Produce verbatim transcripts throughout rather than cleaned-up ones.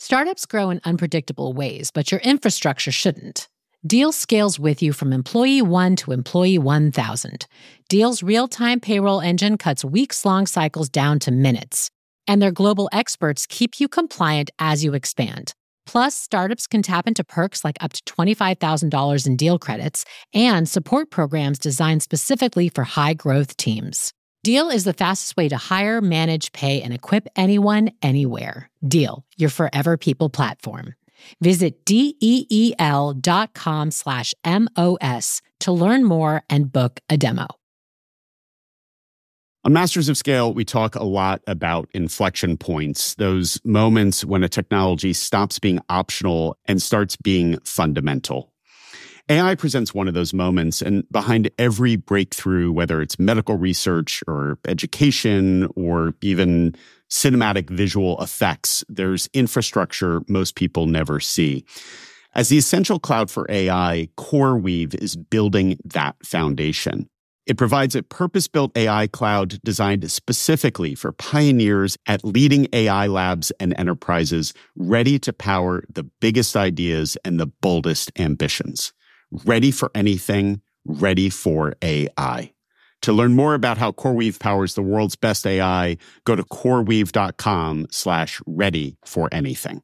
Startups grow in unpredictable ways, but your infrastructure shouldn't. Deal scales with you from employee one to employee one thousand. Deal's real-time payroll engine cuts weeks-long cycles down to minutes. And their global experts keep you compliant as you expand. Plus, startups can tap into perks like up to twenty-five thousand dollars in deal credits and support programs designed specifically for high-growth teams. Deal is the fastest way to hire, manage, pay, and equip anyone, anywhere. Deal, your forever people platform. Visit deel.com slash MOS to learn more and book a demo. On Masters of Scale, we talk a lot about inflection points, those moments when a technology stops being optional and starts being fundamental. A I presents one of those moments, and behind every breakthrough, whether it's medical research or education or even cinematic visual effects, there's infrastructure most people never see. As the essential cloud for A I, CoreWeave is building that foundation. It provides a purpose-built A I cloud designed specifically for pioneers at leading A I labs and enterprises ready to power the biggest ideas and the boldest ambitions. Ready for anything, ready for A I. To learn more about how CoreWeave powers the world's best A I, go to coreweave.com slash ready for anything.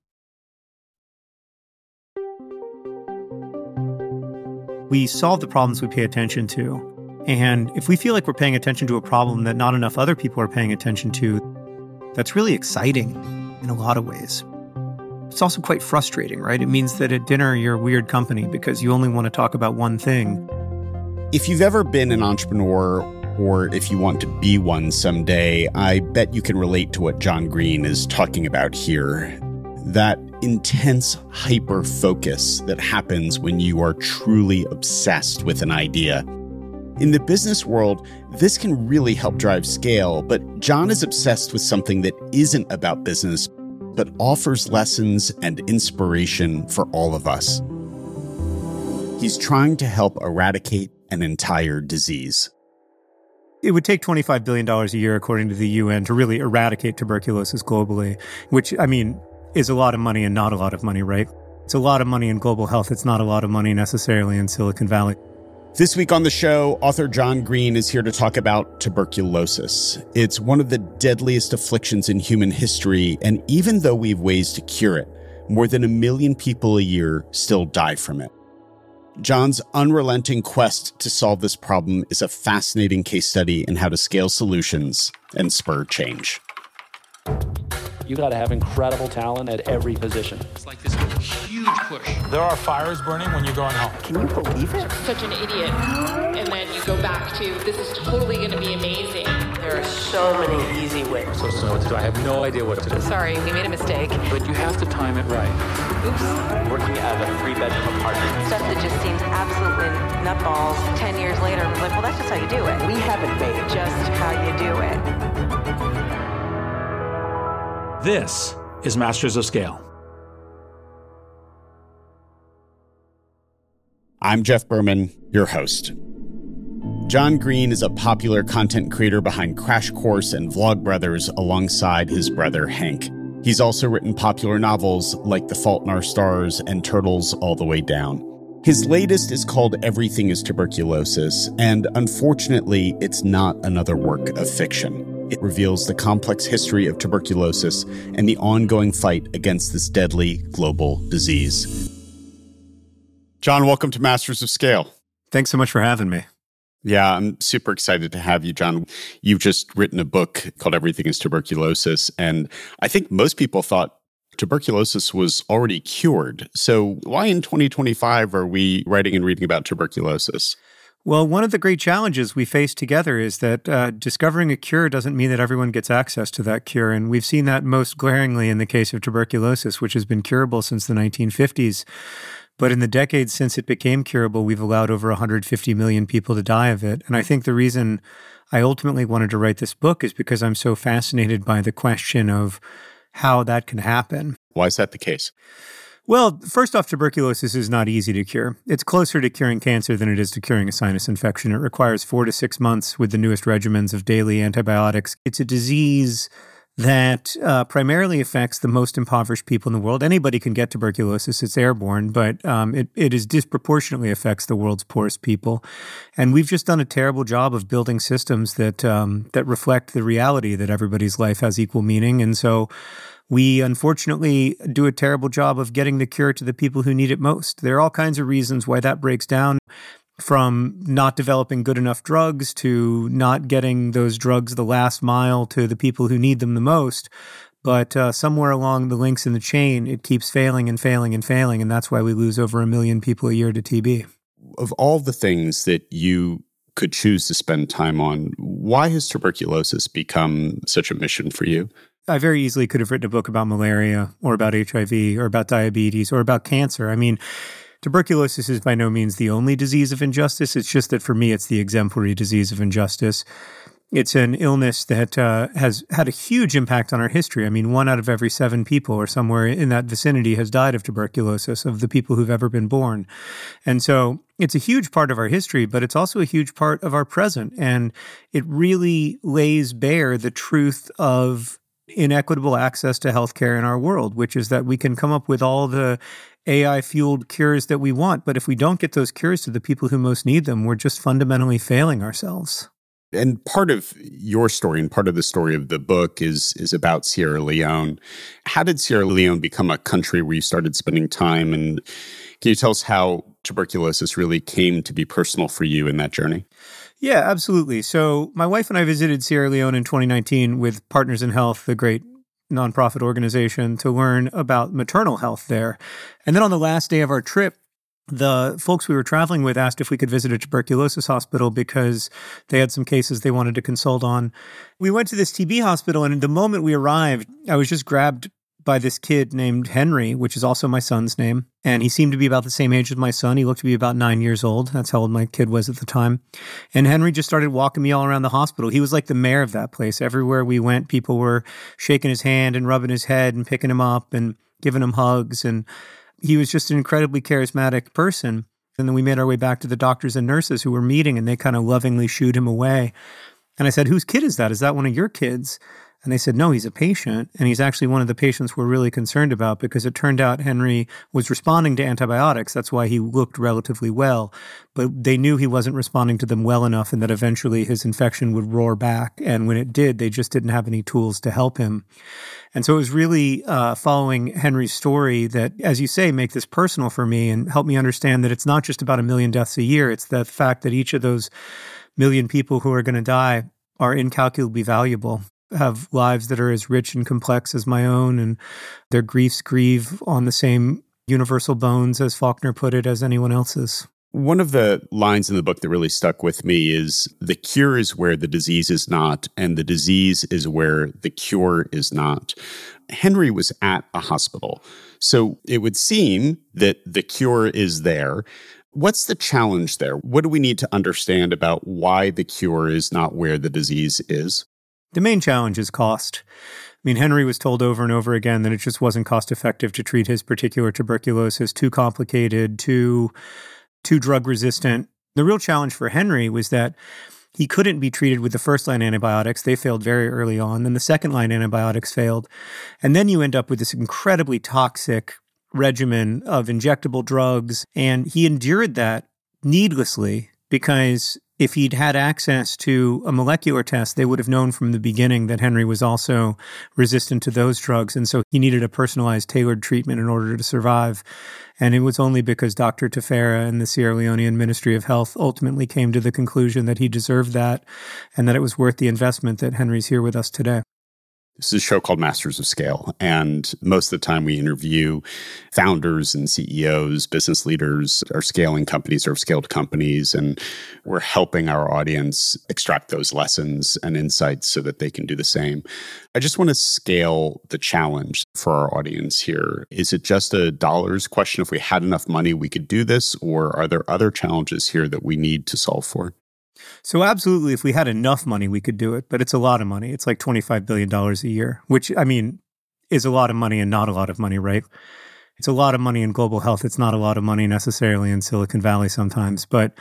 We solve the problems we pay attention to. And if we feel like we're paying attention to a problem that not enough other people are paying attention to, that's really exciting in a lot of ways. It's also quite frustrating, right? It means that at dinner, you're a weird company because you only want to talk about one thing. If you've ever been an entrepreneur, or if you want to be one someday, I bet you can relate to what John Green is talking about here. That intense hyper-focus that happens when you are truly obsessed with an idea. In the business world, this can really help drive scale, but John is obsessed with something that isn't about business, but offers lessons and inspiration for all of us. He's trying to help eradicate an entire disease. It would take twenty-five billion dollars a year, according to the U N, to really eradicate tuberculosis globally, which, I mean, is a lot of money and not a lot of money, right? It's a lot of money in global health. It's not a lot of money necessarily in Silicon Valley. This week on the show, author John Green is here to talk about tuberculosis. It's one of the deadliest afflictions in human history, and even though we have ways to cure it, more than a million people a year still die from it. John's unrelenting quest to solve this problem is a fascinating case study in how to scale solutions and spur change. You got to have incredible talent at every position. It's like this huge push. There are fires burning when you're going home. Can you believe it? Such an idiot. And then you go back to, this is totally going to be amazing. There are so many easy ways. I'm supposed to know what to do. I have no idea what to do. Sorry, we made a mistake. But you have to time it right. Oops. Working at a three-bedroom apartment. Stuff that just seems absolutely nutballs. Ten years later, I'm like, well, that's just how you do it. We haven't made it. Just how you do it. This is Masters of Scale. I'm Jeff Berman, your host. John Green is a popular content creator behind Crash Course and Vlogbrothers alongside his brother Hank. He's also written popular novels like The Fault in Our Stars and Turtles All the Way Down. His latest is called Everything is Tuberculosis, and unfortunately, it's not another work of fiction. It reveals the complex history of tuberculosis and the ongoing fight against this deadly global disease. John, welcome to Masters of Scale. Thanks so much for having me. Yeah, I'm super excited to have you, John. You've just written a book called Everything is Tuberculosis, and I think most people thought tuberculosis was already cured. So why in twenty twenty-five are we writing and reading about tuberculosis? Well, one of the great challenges we face together is that uh, discovering a cure doesn't mean that everyone gets access to that cure. And we've seen that most glaringly in the case of tuberculosis, which has been curable since the nineteen fifties. But in the decades since it became curable, we've allowed over one hundred fifty million people to die of it. And I think the reason I ultimately wanted to write this book is because I'm so fascinated by the question of how that can happen. Why is that the case? Well, first off, tuberculosis is not easy to cure. It's closer to curing cancer than it is to curing a sinus infection. It requires four to six months with the newest regimens of daily antibiotics. It's a disease that uh, primarily affects the most impoverished people in the world. Anybody can get tuberculosis. It's airborne, but um, it, it is disproportionately affects the world's poorest people. And we've just done a terrible job of building systems that um, that reflect the reality that everybody's life has equal meaning. And so we unfortunately do a terrible job of getting the cure to the people who need it most. There are all kinds of reasons why that breaks down, from not developing good enough drugs to not getting those drugs the last mile to the people who need them the most. But uh, somewhere along the links in the chain, it keeps failing and failing and failing. And that's why we lose over a million people a year to T B. Of all the things that you could choose to spend time on, why has tuberculosis become such a mission for you? I very easily could have written a book about malaria or about H I V or about diabetes or about cancer. I mean, tuberculosis is by no means the only disease of injustice. It's just that for me, it's the exemplary disease of injustice. It's an illness that uh, has had a huge impact on our history. I mean, one out of every seven people or somewhere in that vicinity has died of tuberculosis, of the people who've ever been born. And so it's a huge part of our history, but it's also a huge part of our present. And it really lays bare the truth of inequitable access to healthcare in our world, which is that we can come up with all the A I-fueled cures that we want, but if we don't get those cures to the people who most need them, we're just fundamentally failing ourselves. And part of your story and part of the story of the book is is about Sierra Leone. How did Sierra Leone become a country where you started spending time? And can you tell us how tuberculosis really came to be personal for you in that journey? Yeah, absolutely. So my wife and I visited Sierra Leone in twenty nineteen with Partners in Health, the great nonprofit organization, to learn about maternal health there. And then on the last day of our trip, the folks we were traveling with asked if we could visit a tuberculosis hospital because they had some cases they wanted to consult on. We went to this T B hospital, and the moment we arrived, I was just grabbed by this kid named Henry, which is also my son's name. And he seemed to be about the same age as my son. He looked to be about nine years old. That's how old my kid was at the time. And Henry just started walking me all around the hospital. He was like the mayor of that place. Everywhere we went, people were shaking his hand and rubbing his head and picking him up and giving him hugs. And he was just an incredibly charismatic person. And then we made our way back to the doctors and nurses who were meeting, and they kind of lovingly shooed him away. And I said, "Whose kid is that? Is that one of your kids?" And they said, "No, he's a patient, and he's actually one of the patients we're really concerned about," because it turned out Henry was responding to antibiotics. That's why he looked relatively well. But they knew he wasn't responding to them well enough, and that eventually his infection would roar back. And when it did, they just didn't have any tools to help him. And so it was really uh, following Henry's story that, as you say, make this personal for me and help me understand that it's not just about a million deaths a year. It's the fact that each of those million people who are going to die are incalculably valuable, have lives that are as rich and complex as my own, and their griefs grieve on the same universal bones, as Faulkner put it, as anyone else's. One of the lines in the book that really stuck with me is, "The cure is where the disease is not, and the disease is where the cure is not." Henry was at a hospital, so it would seem that the cure is there. What's the challenge there? What do we need to understand about why the cure is not where the disease is? The main challenge is cost. I mean, Henry was told over and over again that it just wasn't cost effective to treat his particular tuberculosis, too complicated, too, too drug resistant. The real challenge for Henry was that he couldn't be treated with the first line antibiotics. They failed very early on. Then the second line antibiotics failed. And then you end up with this incredibly toxic regimen of injectable drugs. And he endured that needlessly because if he'd had access to a molecular test, they would have known from the beginning that Henry was also resistant to those drugs. And so he needed a personalized, tailored treatment in order to survive. And it was only because Doctor Tefera and the Sierra Leonean Ministry of Health ultimately came to the conclusion that he deserved that and that it was worth the investment that Henry's here with us today. This is a show called Masters of Scale, and most of the time we interview founders and C E Os, business leaders, or scaling companies or scaled companies, and we're helping our audience extract those lessons and insights so that they can do the same. I just want to scale the challenge for our audience here. Is it just a dollars question? If we had enough money, we could do this, or are there other challenges here that we need to solve for? So absolutely, if we had enough money, we could do it. But it's a lot of money. It's like twenty-five billion dollars a year, which, I mean, is a lot of money and not a lot of money, right? It's a lot of money in global health. It's not a lot of money necessarily in Silicon Valley sometimes. But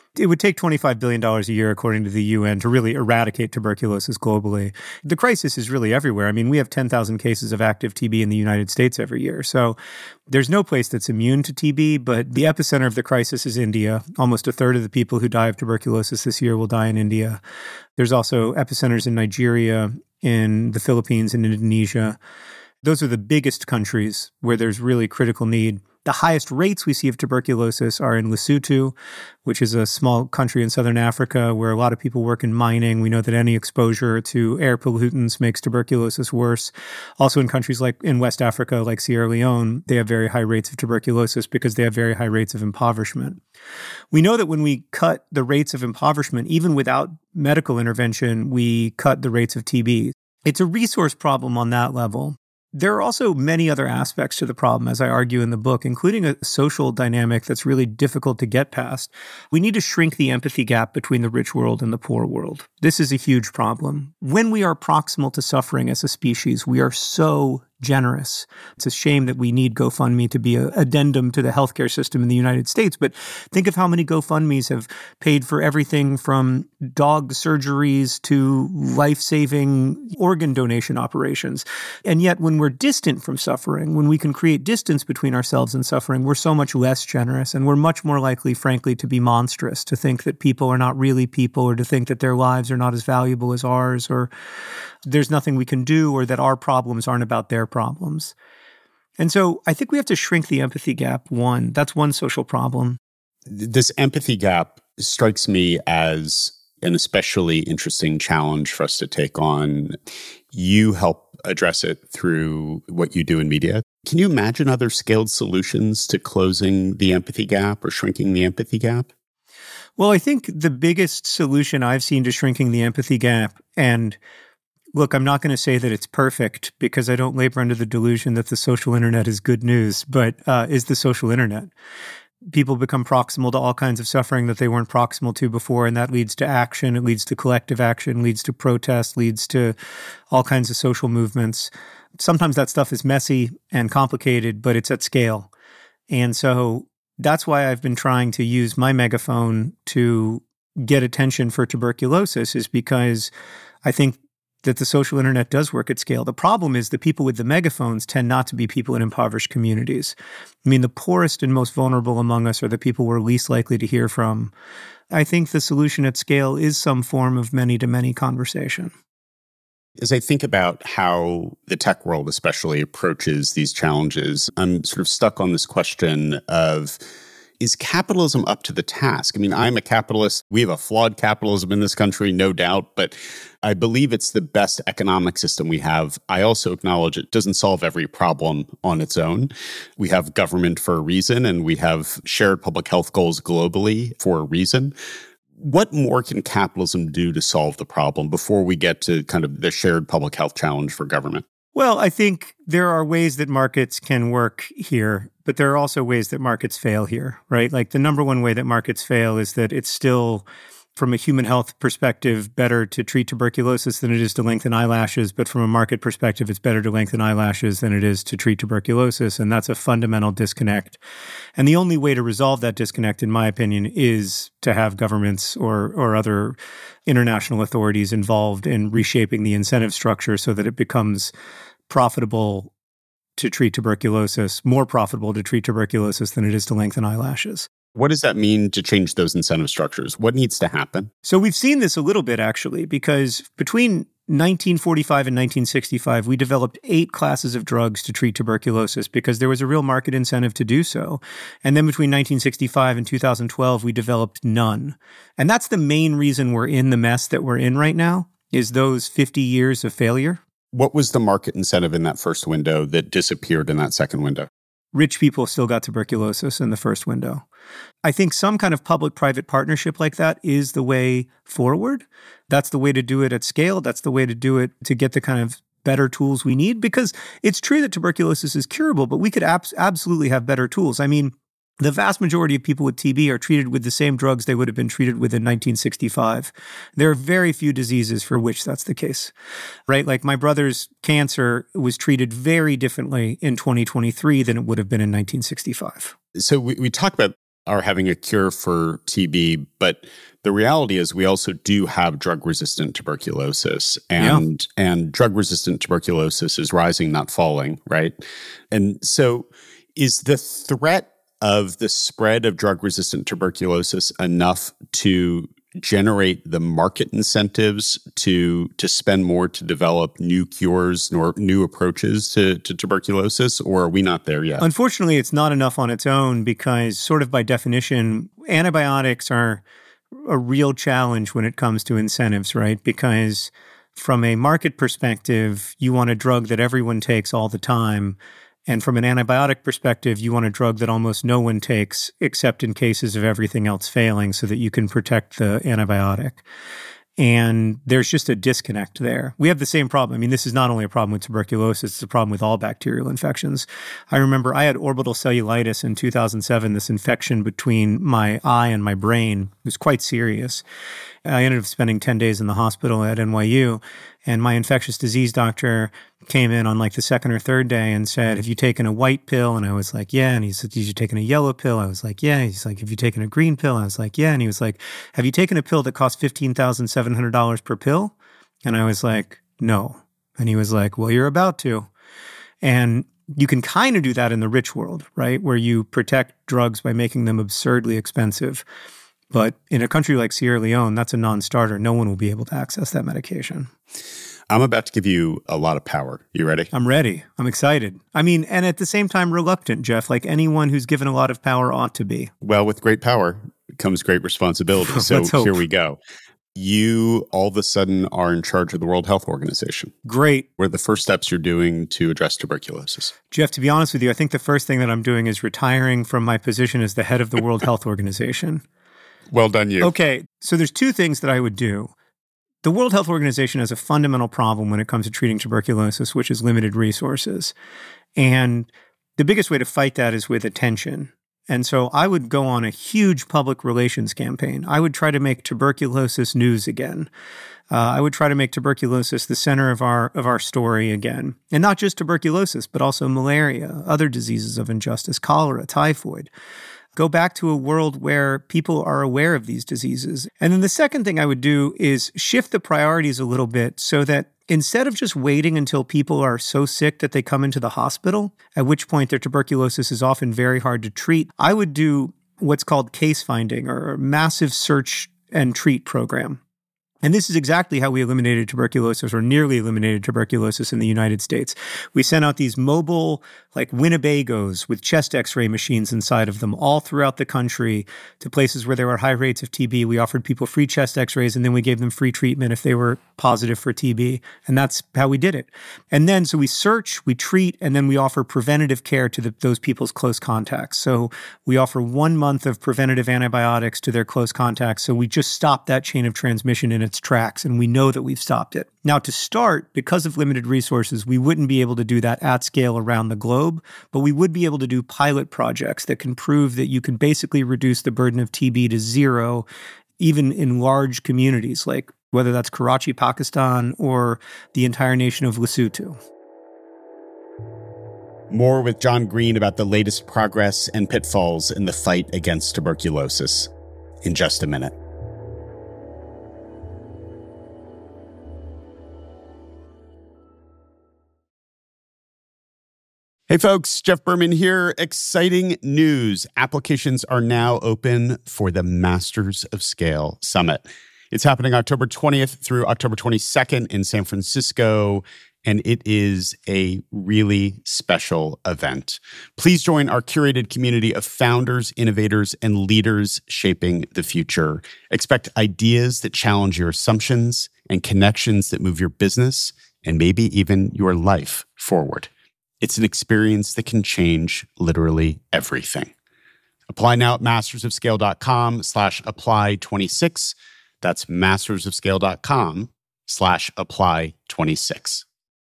It would take twenty-five billion dollars a year, according to the U N, to really eradicate tuberculosis globally. The crisis is really everywhere. I mean, we have ten thousand cases of active T B in the United States every year. So there's no place that's immune to T B, but the epicenter of the crisis is India. Almost a third of the people who die of tuberculosis this year will die in India. There's also epicenters in Nigeria, in the Philippines, and Indonesia. Those are the biggest countries where there's really critical need. The highest rates we see of tuberculosis are in Lesotho, which is a small country in southern Africa where a lot of people work in mining. We know that any exposure to air pollutants makes tuberculosis worse. Also in countries like in West Africa, like Sierra Leone, they have very high rates of tuberculosis because they have very high rates of impoverishment. We know that when we cut the rates of impoverishment, even without medical intervention, we cut the rates of T B. It's a resource problem on that level. There are also many other aspects to the problem, as I argue in the book, including a social dynamic that's really difficult to get past. We need to shrink the empathy gap between the rich world and the poor world. This is a huge problem. When we are proximal to suffering as a species, we are so generous. It's a shame that we need GoFundMe to be an addendum to the healthcare system in the United States, but think of how many GoFundMes have paid for everything from dog surgeries to life-saving organ donation operations. And yet, when we're distant from suffering, when we can create distance between ourselves and suffering, we're so much less generous, and we're much more likely, frankly, to be monstrous, to think that people are not really people, or to think that their lives are not as valuable as ours, or there's nothing we can do, or that our problems aren't about their problems. And so I think we have to shrink the empathy gap, one. That's one social problem. This empathy gap strikes me as an especially interesting challenge for us to take on. You help address it through what you do in media. Can you imagine other scaled solutions to closing the empathy gap or shrinking the empathy gap? Well, I think the biggest solution I've seen to shrinking the empathy gap, and look, I'm not going to say that it's perfect because I don't labor under the delusion that the social internet is good news, but uh, is the social internet. People become proximal to all kinds of suffering that they weren't proximal to before, and that leads to action. It leads to collective action, leads to protest, leads to all kinds of social movements. Sometimes that stuff is messy and complicated, but it's at scale. And so that's why I've been trying to use my megaphone to get attention for tuberculosis, is because I think that the social internet does work at scale. The problem is the people with the megaphones tend not to be people in impoverished communities. I mean, the poorest and most vulnerable among us are the people we're least likely to hear from. I think the solution at scale is some form of many-to-many conversation. As I think about how the tech world especially approaches these challenges, I'm sort of stuck on this question of, is capitalism up to the task? I mean, I'm a capitalist. We have a flawed capitalism in this country, no doubt, but I believe it's the best economic system we have. I also acknowledge it doesn't solve every problem on its own. We have government for a reason, and we have shared public health goals globally for a reason. What more can capitalism do to solve the problem before we get to kind of the shared public health challenge for government? Well, I think there are ways that markets can work here, but there are also ways that markets fail here, right? Like the number one way that markets fail is that it's still, from a human health perspective, better to treat tuberculosis than it is to lengthen eyelashes. But from a market perspective, it's better to lengthen eyelashes than it is to treat tuberculosis. And that's a fundamental disconnect. And the only way to resolve that disconnect, in my opinion, is to have governments or, or other international authorities involved in reshaping the incentive structure so that it becomes profitable to treat tuberculosis, more profitable to treat tuberculosis than it is to lengthen eyelashes. What does that mean to change those incentive structures? What needs to happen? So we've seen this a little bit, actually, because between nineteen forty-five and nineteen sixty-five, we developed eight classes of drugs to treat tuberculosis because there was a real market incentive to do so. And then between nineteen sixty-five and two thousand twelve, we developed none. And that's the main reason we're in the mess that we're in right now, is those fifty years of failure. What was the market incentive in that first window that disappeared in that second window? Rich people still got tuberculosis in the first window. I think some kind of public-private partnership like that is the way forward. That's the way to do it at scale. That's the way to do it to get the kind of better tools we need, because it's true that tuberculosis is curable, but we could abs- absolutely have better tools. I mean, the vast majority of people with T B are treated with the same drugs they would have been treated with in nineteen sixty-five. There are very few diseases for which that's the case, right? Like my brother's cancer was treated very differently in twenty twenty-three than it would have been in nineteen sixty-five. So we, we talk about are having a cure for T B, but the reality is we also do have drug-resistant tuberculosis, and yeah. and drug-resistant tuberculosis is rising, not falling, right? And so is the threat of the spread of drug-resistant tuberculosis enough to generate the market incentives to to spend more to develop new cures or new approaches to, to tuberculosis, or are we not there yet? Unfortunately, it's not enough on its own because sort of by definition, antibiotics are a real challenge when it comes to incentives, right? Because from a market perspective, you want a drug that everyone takes all the time. And from an antibiotic perspective, you want a drug that almost no one takes except in cases of everything else failing so that you can protect the antibiotic. And there's just a disconnect there. We have the same problem. I mean, this is not only a problem with tuberculosis, it's a problem with all bacterial infections. I remember I had orbital cellulitis in two thousand seven, this infection between my eye and my brain. It was quite serious. I ended up spending ten days in the hospital at N Y U, and my infectious disease doctor came in on like the second or third day and said, have you taken a white pill? And I was like, yeah. And he said, have you taken a yellow pill? I was like, yeah. He's like, have you taken a green pill? I was like, yeah. And he was like, have you taken a pill that costs fifteen thousand seven hundred dollars per pill? And I was like, no. And he was like, well, you're about to. And you can kind of do that in the rich world, right? Where you protect drugs by making them absurdly expensive. But in a country like Sierra Leone, that's a non-starter. No one will be able to access that medication. I'm about to give you a lot of power. You ready? I'm ready. I'm excited. I mean, and at the same time, reluctant, Jeff, like anyone who's given a lot of power ought to be. Well, with great power comes great responsibility. So here we go. You all of a sudden are in charge of the World Health Organization. Great. What are the first steps you're doing to address tuberculosis? Jeff, to be honest with you, I think the first thing that I'm doing is retiring from my position as the head of the World Health Organization. Well done, you. Okay, so there's two things that I would do. The World Health Organization has a fundamental problem when it comes to treating tuberculosis, which is limited resources. And the biggest way to fight that is with attention. And so I would go on a huge public relations campaign. I would try to make tuberculosis news again. Uh, I would try to make tuberculosis the center of our of our story again. And not just tuberculosis, but also malaria, other diseases of injustice, cholera, typhoid. Go back to a world where people are aware of these diseases. And then the second thing I would do is shift the priorities a little bit so that instead of just waiting until people are so sick that they come into the hospital, at which point their tuberculosis is often very hard to treat, I would do what's called case finding or a massive search and treat program. And this is exactly how we eliminated tuberculosis or nearly eliminated tuberculosis in the United States. We sent out these mobile, like Winnebagos with chest x-ray machines inside of them all throughout the country to places where there were high rates of T B. We offered people free chest x-rays and then we gave them free treatment if they were positive for T B. And that's how we did it. And then, so we search, we treat, and then we offer preventative care to the, those people's close contacts. So we offer one month of preventative antibiotics to their close contacts. So we just stop that chain of transmission in its tracks, and we know that we've stopped it. Now, to start, because of limited resources, we wouldn't be able to do that at scale around the globe, but we would be able to do pilot projects that can prove that you can basically reduce the burden of T B to zero, even in large communities, like whether that's Karachi, Pakistan, or the entire nation of Lesotho. More with John Green about the latest progress and pitfalls in the fight against tuberculosis in just a minute. Hey folks, Jeff Berman here. Exciting news. Applications are now open for the Masters of Scale Summit. It's happening October twentieth through October twenty-second in San Francisco, and it is a really special event. Please join our curated community of founders, innovators, and leaders shaping the future. Expect ideas that challenge your assumptions and connections that move your business and maybe even your life forward. It's an experience that can change literally everything. Apply now at mastersofscale.com slash apply 26. That's mastersofscale.com slash apply 26.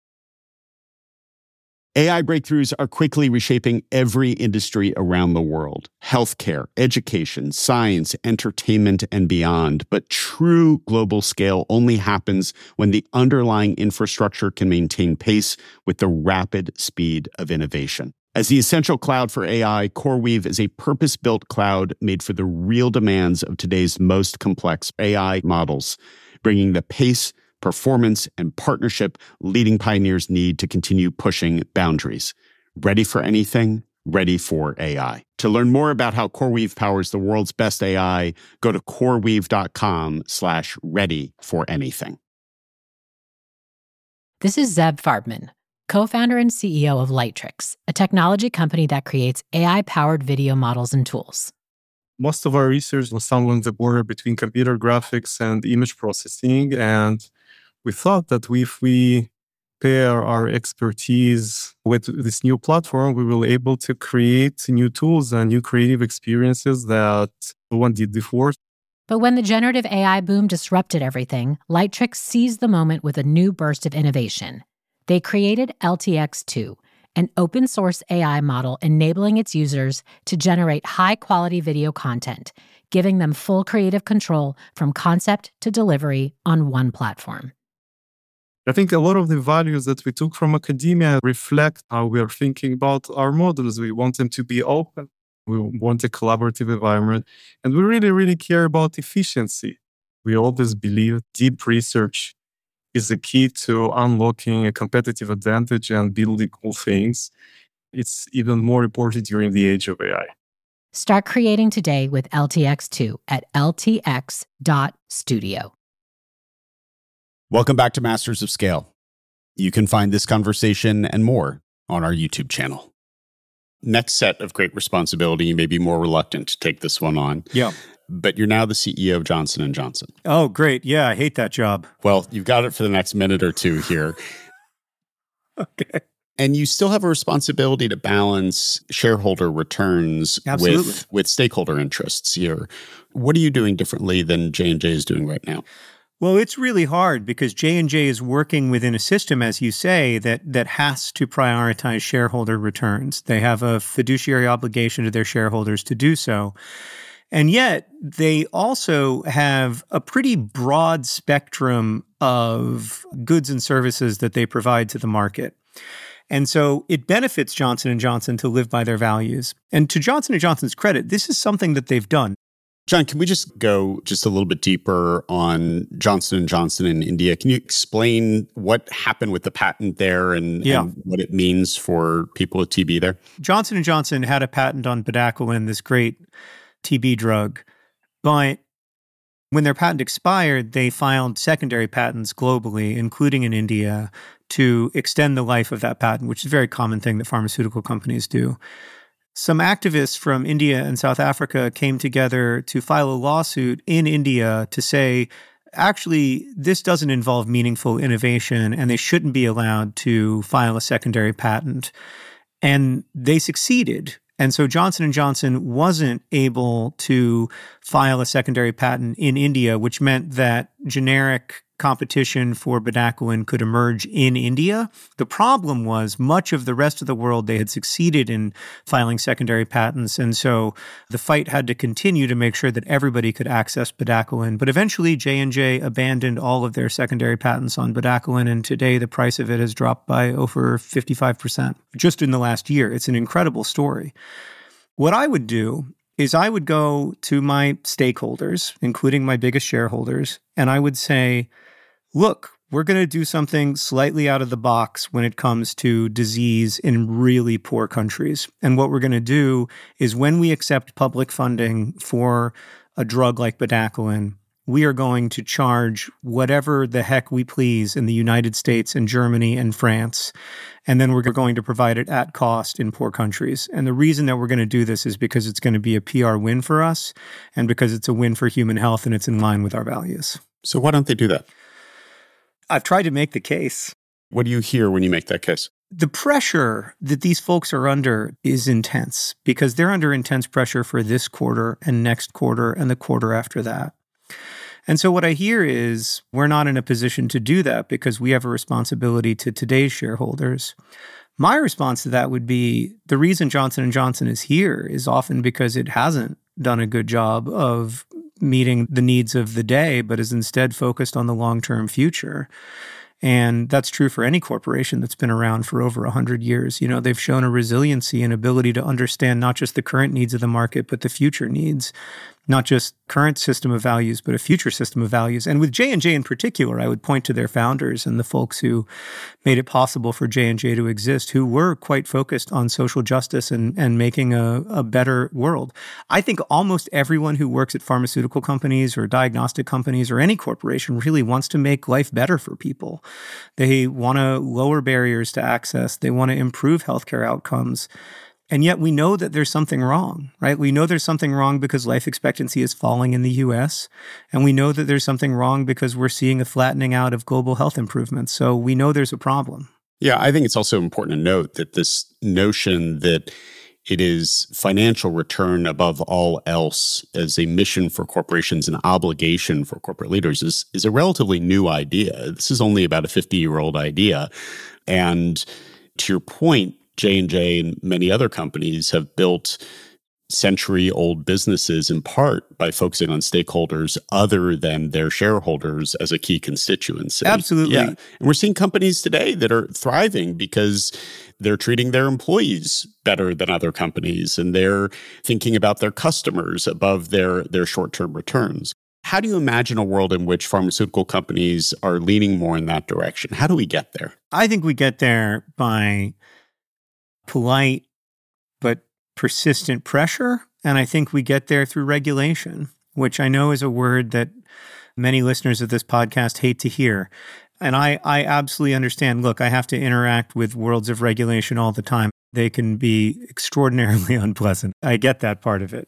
A I breakthroughs are quickly reshaping every industry around the world. Healthcare, education, science, entertainment, and beyond. But true global scale only happens when the underlying infrastructure can maintain pace with the rapid speed of innovation. As the essential cloud for A I, CoreWeave is a purpose-built cloud made for the real demands of today's most complex A I models, bringing the pace, performance, and partnership leading pioneers need to continue pushing boundaries. Ready for anything? Ready for A I. To learn more about how CoreWeave powers the world's best A I, go to coreweave.com slash ready for anything. This is Zeb Farbman, co-founder and C E O of Lightricks, a technology company that creates A I-powered video models and tools. Most of our research was along the border between computer graphics and image processing, and we thought that if we pair our expertise with this new platform, we will be able to create new tools and new creative experiences that no one did before. But when the generative A I boom disrupted everything, Lightricks seized the moment with a new burst of innovation. They created L T X two, an open-source A I model enabling its users to generate high-quality video content, giving them full creative control from concept to delivery on one platform. I think a lot of the values that we took from academia reflect how we are thinking about our models. We want them to be open. We want a collaborative environment. And we really, really care about efficiency. We always believe deep research is the key to unlocking a competitive advantage and building cool things. It's even more important during the age of A I. Start creating today with L T X two at L T X dot studio. Welcome back to Masters of Scale. You can find this conversation and more on our YouTube channel. Next set of great responsibility, you may be more reluctant to take this one on. Yeah. But you're now the C E O of Johnson and Johnson. Oh, great. Yeah, I hate that job. Well, you've got it for the next minute or two here. Okay. And you still have a responsibility to balance shareholder returns with, with stakeholder interests here. What are you doing differently than J and J is doing right now? Well, it's really hard because J and J is working within a system, as you say, that that has to prioritize shareholder returns. They have a fiduciary obligation to their shareholders to do so. And yet, they also have a pretty broad spectrum of goods and services that they provide to the market. And so it benefits Johnson and Johnson to live by their values. And to Johnson and Johnson's credit, this is something that they've done. John, can we just go just a little bit deeper on Johnson and Johnson in India? Can you explain what happened with the patent there and, yeah. and what it means for people with T B there? Johnson and Johnson had a patent on bedaquiline, this great T B drug. But when their patent expired, they filed secondary patents globally, including in India, to extend the life of that patent, which is a very common thing that pharmaceutical companies do. Some activists from India and South Africa came together to file a lawsuit in India to say, actually, this doesn't involve meaningful innovation and they shouldn't be allowed to file a secondary patent. And they succeeded. And so Johnson and Johnson wasn't able to file a secondary patent in India, which meant that generic competition for bedaquiline could emerge in India. The problem was much of the rest of the world, they had succeeded in filing secondary patents. And so the fight had to continue to make sure that everybody could access bedaquiline. But eventually J and J abandoned all of their secondary patents on bedaquiline. And today the price of it has dropped by over fifty-five percent just in the last year. It's an incredible story. What I would do is I would go to my stakeholders, including my biggest shareholders, and I would say, look, we're going to do something slightly out of the box when it comes to disease in really poor countries. And what we're going to do is when we accept public funding for a drug like bedaquiline, we are going to charge whatever the heck we please in the United States and Germany and France. And then we're going to provide it at cost in poor countries. And the reason that we're going to do this is because it's going to be a P R win for us and because it's a win for human health and it's in line with our values. So why don't they do that? I've tried to make the case. What do you hear when you make that case? The pressure that these folks are under is intense because they're under intense pressure for this quarter and next quarter and the quarter after that. And so what I hear is we're not in a position to do that because we have a responsibility to today's shareholders. My response to that would be the reason Johnson and Johnson is here is often because it hasn't done a good job of meeting the needs of the day, but is instead focused on the long-term future. And that's true for any corporation that's been around for over one hundred years. You know, they've shown a resiliency and ability to understand not just the current needs of the market, but the future needs, not just current system of values, but a future system of values. And with J and J in particular, I would point to their founders and the folks who made it possible for J and J to exist, who were quite focused on social justice and, and making a, a better world. I think almost everyone who works at pharmaceutical companies or diagnostic companies or any corporation really wants to make life better for people. They want to lower barriers to access. They want to improve healthcare outcomes. And yet we know that there's something wrong, right? We know there's something wrong because life expectancy is falling in the U S. And we know that there's something wrong because we're seeing a flattening out of global health improvements. So we know there's a problem. Yeah, I think it's also important to note that this notion that it is financial return above all else as a mission for corporations, an obligation for corporate leaders is, is a relatively new idea. This is only about a fifty-year-old idea. And to your point, J and J and many other companies have built century-old businesses in part by focusing on stakeholders other than their shareholders as a key constituency. Absolutely. Yeah. And we're seeing companies today that are thriving because they're treating their employees better than other companies, and they're thinking about their customers above their, their short-term returns. How do you imagine a world in which pharmaceutical companies are leaning more in that direction? How do we get there? I think we get there by polite but persistent pressure. And I think we get there through regulation, which I know is a word that many listeners of this podcast hate to hear. And I, I absolutely understand. Look, I have to interact with worlds of regulation all the time. They can be extraordinarily unpleasant. I get that part of it.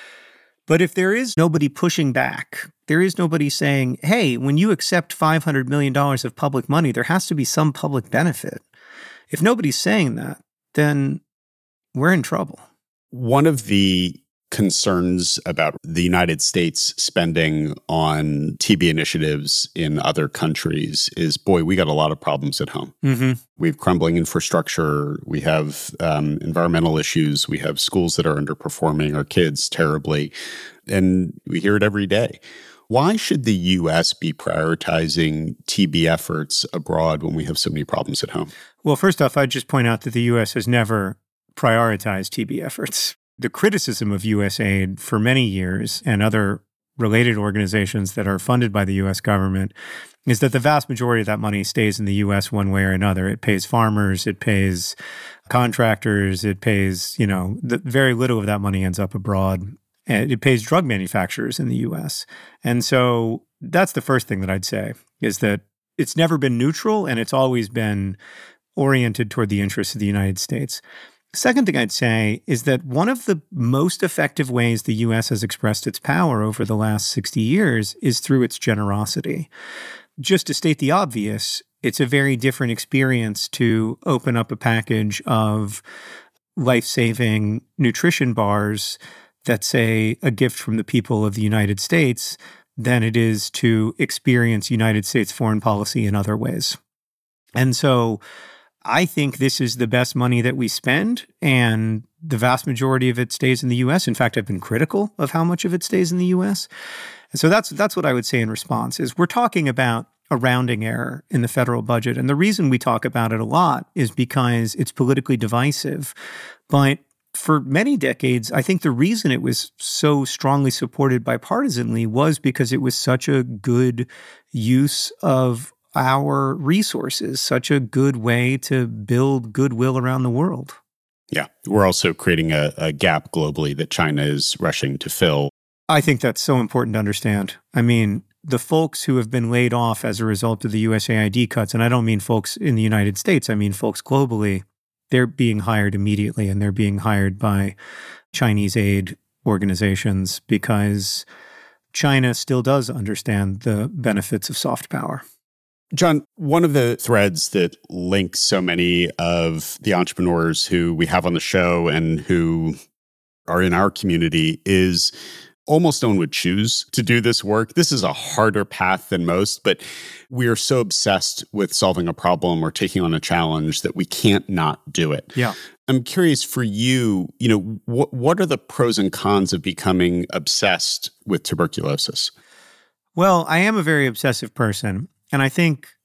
But if there is nobody pushing back, there is nobody saying, hey, when you accept five hundred million dollars of public money, there has to be some public benefit. If nobody's saying that, then we're in trouble. One of the concerns about the United States spending on T B initiatives in other countries is, boy, we got a lot of problems at home. Mm-hmm. We have crumbling infrastructure. We have um, environmental issues. We have schools that are underperforming our kids terribly. And we hear it every day. Why should the U S be prioritizing T B efforts abroad when we have so many problems at home? Well, first off, I'd just point out that the U S has never prioritized T B efforts. The criticism of U S aid for many years and other related organizations that are funded by the U S government is that the vast majority of that money stays in the U S one way or another. It pays farmers, it pays contractors, it pays, you know, the, very little of that money ends up abroad. And it pays drug manufacturers in the U S. And so that's the first thing that I'd say, is that it's never been neutral and it's always been oriented toward the interests of the United States. Second thing I'd say is that one of the most effective ways the U S has expressed its power over the last sixty years is through its generosity. Just to state the obvious, it's a very different experience to open up a package of life-saving nutrition bars that's say a gift from the people of the United States than it is to experience United States foreign policy in other ways. And so I think this is the best money that we spend, and the vast majority of it stays in the U S. In fact, I've been critical of how much of it stays in the U S. And so that's that's what I would say in response is we're talking about a rounding error in the federal budget. And the reason we talk about it a lot is because it's politically divisive. But for many decades, I think the reason it was so strongly supported bipartisanly was because it was such a good use of our resources, such a good way to build goodwill around the world. Yeah. We're also creating a, a gap globally that China is rushing to fill. I think that's so important to understand. I mean, the folks who have been laid off as a result of the U S A I D cuts, and I don't mean folks in the United States, I mean folks globally, they're being hired immediately, and they're being hired by Chinese aid organizations because China still does understand the benefits of soft power. John, one of the threads that links so many of the entrepreneurs who we have on the show and who are in our community is almost no one would choose to do this work. This is a harder path than most, but we are so obsessed with solving a problem or taking on a challenge that we can't not do it. Yeah. I'm curious for you, you know, what what are the pros and cons of becoming obsessed with tuberculosis? Well, I am a very obsessive person. And I think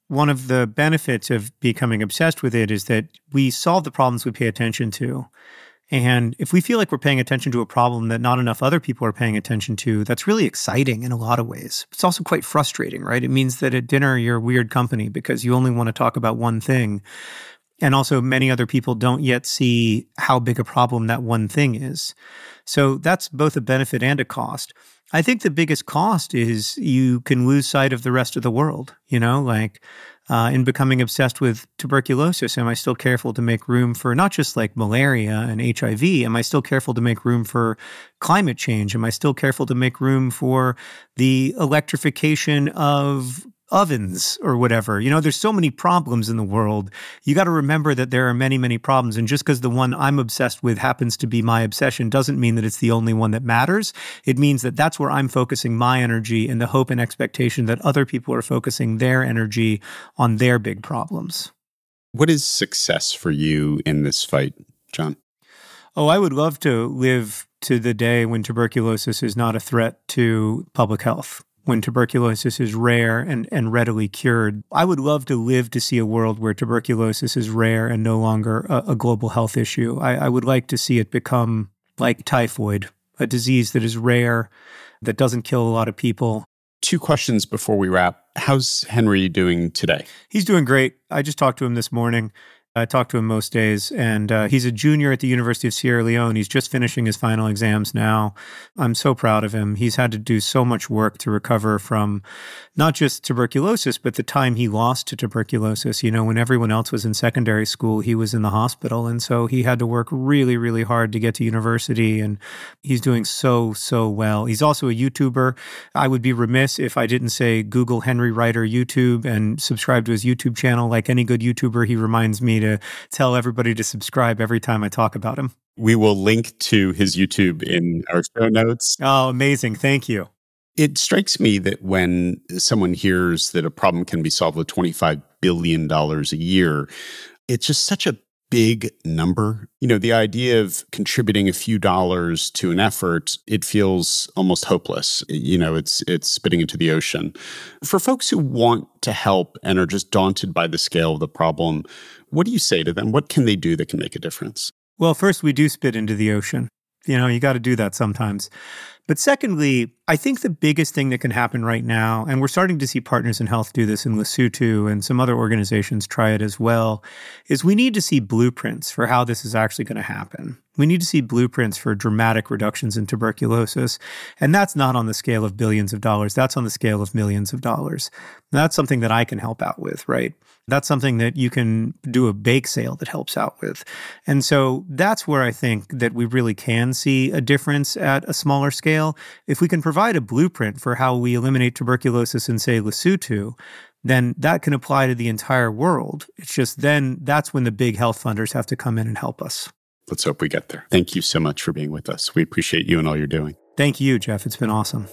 one of the benefits of becoming obsessed with it is that we solve the problems we pay attention to. And if we feel like we're paying attention to a problem that not enough other people are paying attention to, that's really exciting in a lot of ways. It's also quite frustrating, right? It means that at dinner, you're weird company because you only want to talk about one thing. And also many other people don't yet see how big a problem that one thing is. So that's both a benefit and a cost. I think the biggest cost is you can lose sight of the rest of the world, you know, like uh, in becoming obsessed with tuberculosis, am I still careful to make room for not just like malaria and H I V? Am I still careful to make room for climate change? Am I still careful to make room for the electrification of ovens or whatever? You know, there's so many problems in the world. You got to remember that there are many, many problems. And just because the one I'm obsessed with happens to be my obsession doesn't mean that it's the only one that matters. It means that that's where I'm focusing my energy in the hope and expectation that other people are focusing their energy on their big problems. What is success for you in this fight, John? Oh, I would love to live to the day when tuberculosis is not a threat to public health, when tuberculosis is rare and, and readily cured. I would love to live to see a world where tuberculosis is rare and no longer a, a global health issue. I, I would like to see it become like typhoid, a disease that is rare, that doesn't kill a lot of people. Two questions before we wrap. How's Henry doing today? He's doing great. I just talked to him this morning. I talk to him most days, and uh, he's a junior at the University of Sierra Leone. He's just finishing his final exams now. I'm so proud of him. He's had to do so much work to recover from not just tuberculosis, but the time he lost to tuberculosis. You know, when everyone else was in secondary school, he was in the hospital, and so he had to work really, really hard to get to university, and he's doing so, so well. He's also a YouTuber. I would be remiss if I didn't say Google Henry Ryder YouTube and subscribe to his YouTube channel. Like any good YouTuber, he reminds me to to tell everybody to subscribe every time I talk about him. We will link to his YouTube in our show notes. Oh, amazing. Thank you. It strikes me that when someone hears that a problem can be solved with twenty-five billion dollars a year, it's just such a big number. You know, the idea of contributing a few dollars to an effort, it feels almost hopeless. You know, it's it's spitting into the ocean. For folks who want to help and are just daunted by the scale of the problem, what do you say to them? What can they do that can make a difference? Well, first, we do spit into the ocean. You know, you got to do that sometimes. But secondly, I think the biggest thing that can happen right now, and we're starting to see Partners in Health do this in Lesotho and some other organizations try it as well, is we need to see blueprints for how this is actually going to happen. We need to see blueprints for dramatic reductions in tuberculosis. And that's not on the scale of billions of dollars. That's on the scale of millions of dollars. And that's something that I can help out with, right? That's something that you can do a bake sale that helps out with. And so that's where I think that we really can see a difference at a smaller scale. If we can provide a blueprint for how we eliminate tuberculosis in, say, Lesotho, then that can apply to the entire world. It's just then that's when the big health funders have to come in and help us. Let's hope we get there. Thank you so much for being with us. We appreciate you and all you're doing. Thank you, Jeff. It's been awesome.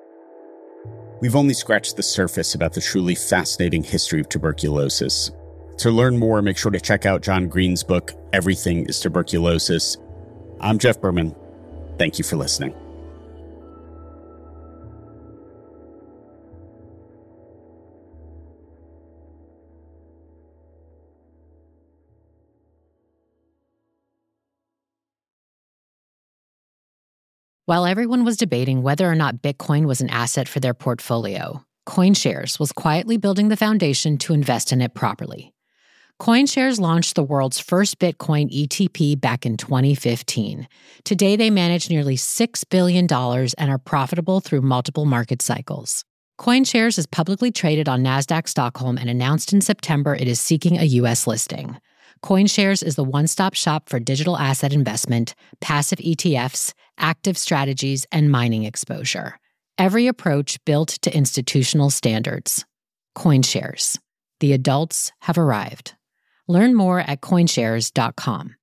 We've only scratched the surface about the truly fascinating history of tuberculosis. To learn more, make sure to check out John Green's book, Everything is Tuberculosis. I'm Jeff Berman. Thank you for listening. While everyone was debating whether or not Bitcoin was an asset for their portfolio, CoinShares was quietly building the foundation to invest in it properly. CoinShares launched the world's first Bitcoin E T P back in twenty fifteen. Today, they manage nearly six billion dollars and are profitable through multiple market cycles. CoinShares is publicly traded on NASDAQ Stockholm and announced in September it is seeking a U S listing. CoinShares is the one-stop shop for digital asset investment, passive E T Fs, active strategies, and mining exposure. Every approach built to institutional standards. CoinShares. The adults have arrived. Learn more at coinshares dot com.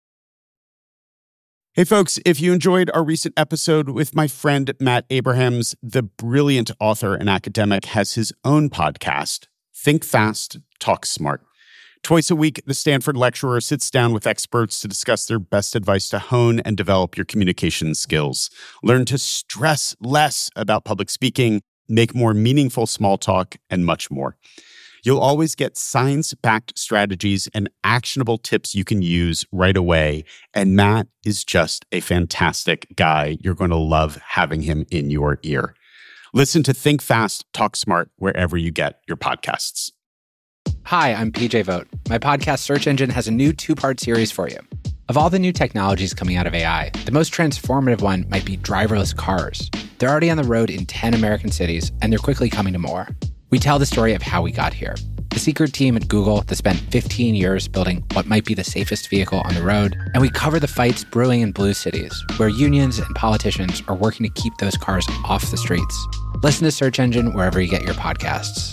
Hey folks, if you enjoyed our recent episode with my friend Matt Abrahams, the brilliant author and academic has his own podcast, Think Fast, Talk Smart. Twice a week, the Stanford lecturer sits down with experts to discuss their best advice to hone and develop your communication skills. Learn to stress less about public speaking, make more meaningful small talk, and much more. You'll always get science-backed strategies and actionable tips you can use right away. And Matt is just a fantastic guy. You're going to love having him in your ear. Listen to Think Fast, Talk Smart wherever you get your podcasts. Hi, I'm P J Vogt. My podcast Search Engine has a new two-part series for you. Of all the new technologies coming out of A I, the most transformative one might be driverless cars. They're already on the road in ten American cities, and they're quickly coming to more. We tell the story of how we got here. The secret team at Google that spent fifteen years building what might be the safest vehicle on the road, and we cover the fights brewing in blue cities, where unions and politicians are working to keep those cars off the streets. Listen to Search Engine wherever you get your podcasts.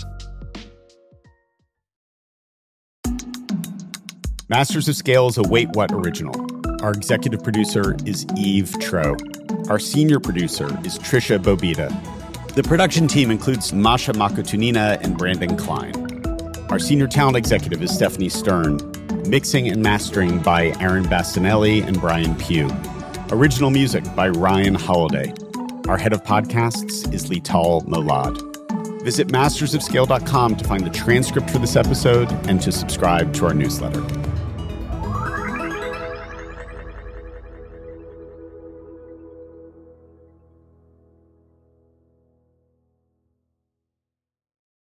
Masters of Scale is a Wait What original. Our executive producer is Eve Tro. Our senior producer is Trisha Bobita. The production team includes Masha Makotunina and Brandon Klein. Our senior talent executive is Stephanie Stern. Mixing and mastering by Aaron Bastinelli and Brian Pugh. Original music by Ryan Holiday. Our head of podcasts is Lital Molad. Visit masters of scale dot com to find the transcript for this episode and to subscribe to our newsletter.